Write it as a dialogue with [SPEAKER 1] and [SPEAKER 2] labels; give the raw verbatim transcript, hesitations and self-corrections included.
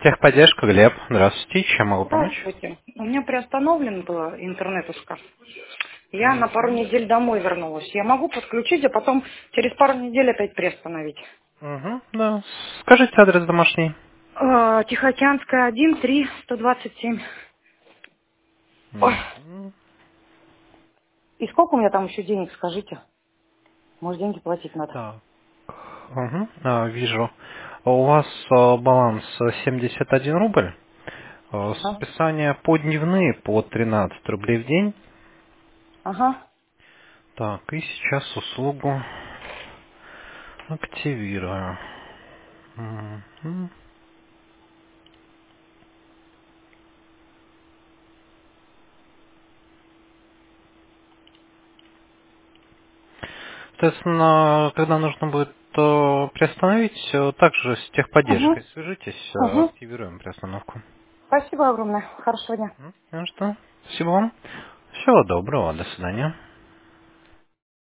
[SPEAKER 1] Техподдержка, Глеб. Здравствуйте. Чем могу помочь?
[SPEAKER 2] Здравствуйте. У меня приостановлен был интернетушка. Я на пару
[SPEAKER 1] Угу.
[SPEAKER 2] недель домой вернулась. Я могу подключить, а потом через пару недель опять приостановить.
[SPEAKER 1] Угу, да. Скажите адрес домашний.
[SPEAKER 2] Э, Тихоокеанская один, три, сто двадцать семь. Ой.
[SPEAKER 1] Мгм.
[SPEAKER 2] И сколько у меня там еще денег, скажите? Может, деньги платить надо?
[SPEAKER 1] Так. Угу. А, вижу. У вас а, баланс а, семьдесят один рубль. А,
[SPEAKER 2] Ага.
[SPEAKER 1] Списания по дневные по тринадцать рублей в день.
[SPEAKER 2] Ага.
[SPEAKER 1] Так, и сейчас услугу активирую. Мгм. Соответственно, когда нужно будет э, приостановить, э, также с техподдержкой
[SPEAKER 2] Угу.
[SPEAKER 1] свяжитесь, э,
[SPEAKER 2] Угу.
[SPEAKER 1] активируем приостановку.
[SPEAKER 2] Спасибо огромное. Хорошего дня.
[SPEAKER 1] М, Ну что, спасибо вам. Всего доброго, до свидания.